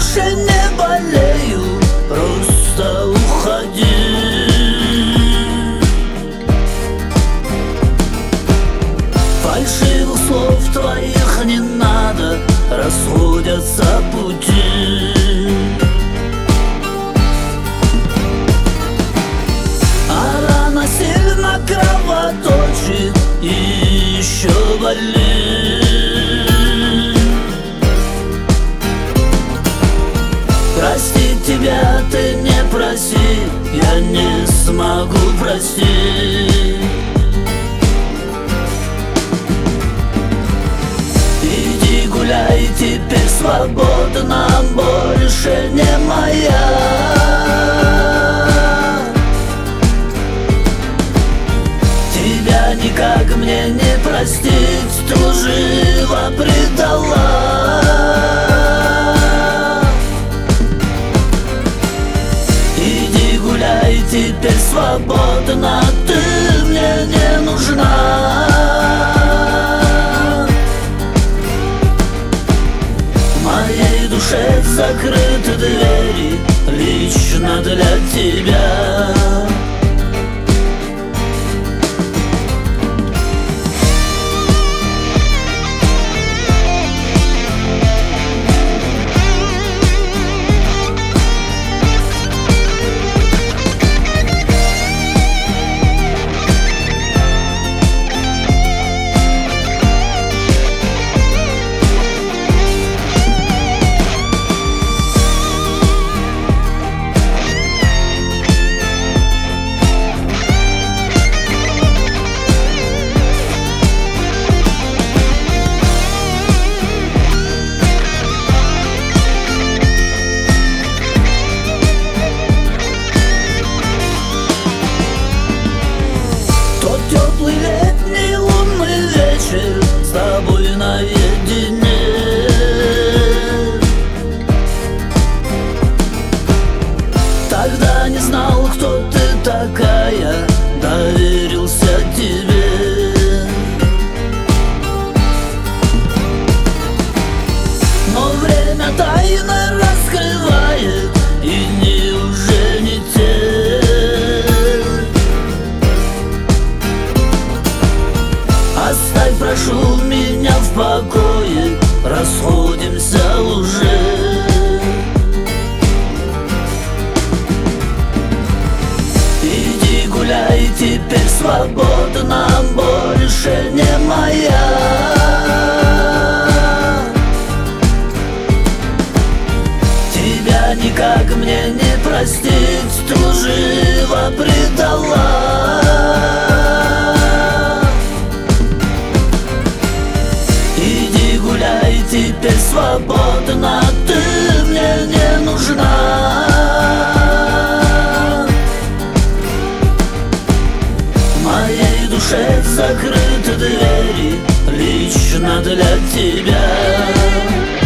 больше не болею, просто уходи. Фальшивых слов твоих не надо, расходятся пути. А рана сильно кровоточит и еще болит. Простить тебя ты не проси, я не смогу простить. Иди гуляй теперь свободно, больше не моя. Тебя никак мне не простить, ты лживо предала. Иди гуляй теперь свободно, ты мне не нужна. В моей душе закрыты двери лично для тебя. Теплый летний лунный вечер с тобой наедине. Тогда не знал, кто ты такая, доверился тебе. Но время тайны раскрывает, и дни уже не те. Оставь, прошу, меня в покое, расходимся уже. Иди гуляй теперь свободно, больше не моя. Тебя никак мне не простить, ты лживо предала. Иди гуляй теперь свободно, ты мне не нужна. В моей душе закрыты двери лично для тебя.